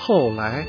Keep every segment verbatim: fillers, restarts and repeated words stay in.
后来。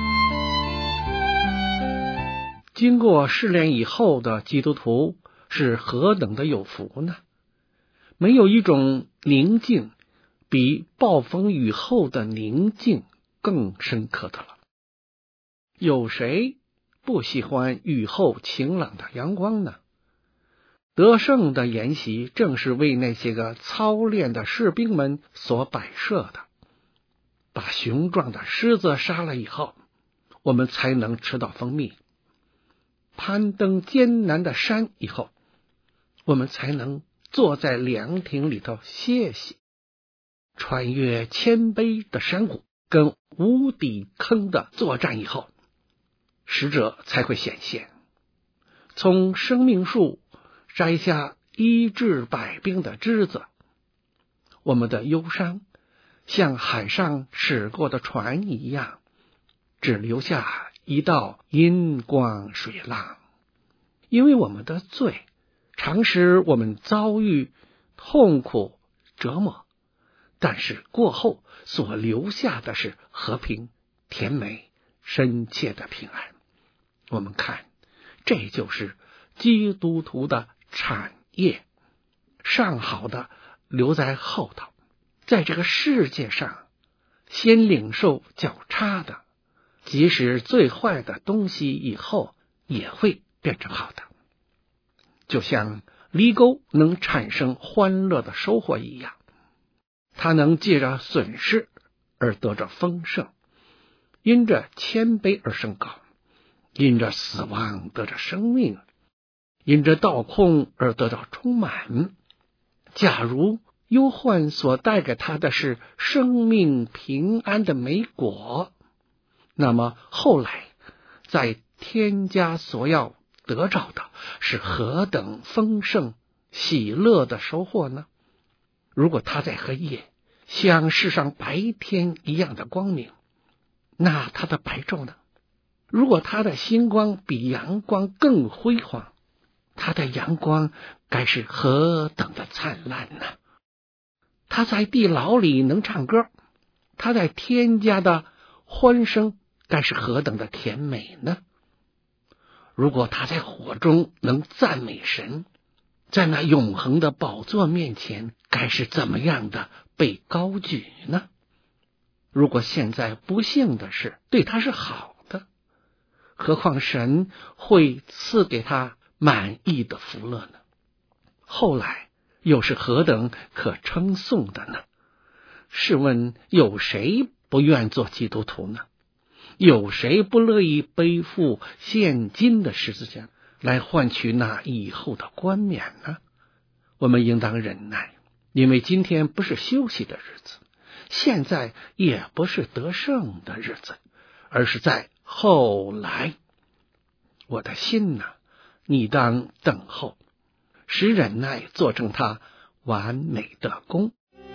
经过试炼以后的基督徒是何等的有福呢？没有一种宁静比暴风雨后的宁静更深刻的了。有谁不喜欢雨后晴朗的阳光呢？得胜的筵席正是为那些个操练的士兵们所摆设的。把雄壮的狮子杀了以后，我们才能吃到蜂蜜；攀登艰难的山以后，我们才能坐在凉亭里头歇息；穿越谦卑的山谷跟无底坑的作战以后，使者才会显现。从生命树摘下医治百病的枝子，我们的忧伤像海上驶过的船一样，只留下一道阴光水浪。因为我们的罪常使我们遭遇痛苦折磨，但是过后所留下的是和平、甜美、深切的平安。我们看，这就是基督徒的产业，上好的留在后头。在这个世界上，先领受较差的，即使最坏的东西以后也会变成好的。就像犁沟能产生欢乐的收获一样，它能借着损失而得着丰盛，因着谦卑而升高，因着死亡得着生命，因着倒空而得到充满。假如忧患所带给他的是生命平安的美果，那么后来在天家所要得着的是何等丰盛喜乐的收获呢？如果他在黑夜像世上白天一样的光明，那他的白昼呢？如果他的星光比阳光更辉煌，他的阳光该是何等的灿烂呢？他在地牢里能唱歌，他在天家的欢声该是何等的甜美呢？如果他在火中能赞美神，在那永恒的宝座面前该是怎么样的被高举呢？如果现在不幸的是对他是好的，何况神会赐给他满意的福乐呢？后来又是何等可称颂的呢？试问有谁不愿做基督徒呢？有谁不乐意背负现今的十字架来换取那以后的冠冕呢？我们应当忍耐，因为今天不是休息的日子，现在也不是得胜的日子，而是在后来。我的心哪，你当等候，使忍耐做成他完美的功。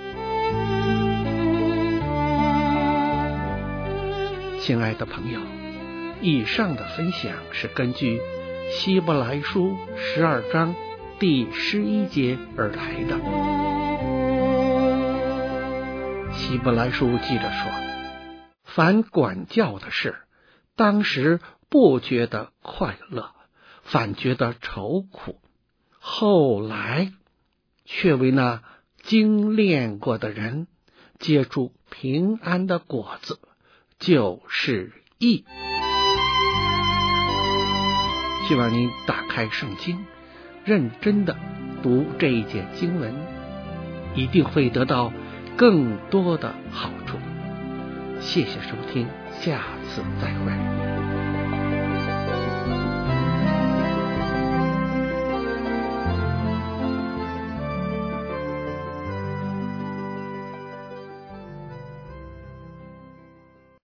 亲爱的朋友，以上的分享是根据希伯来书十二章第十一节而来的。希伯来书记着说，凡管教的事，当时不觉得快乐，反觉得愁苦，后来却为那精炼过的人结出平安的果子，就是义。希望您打开圣经，认真的读这一节经文，一定会得到更多的好处。谢谢收听，下次再会。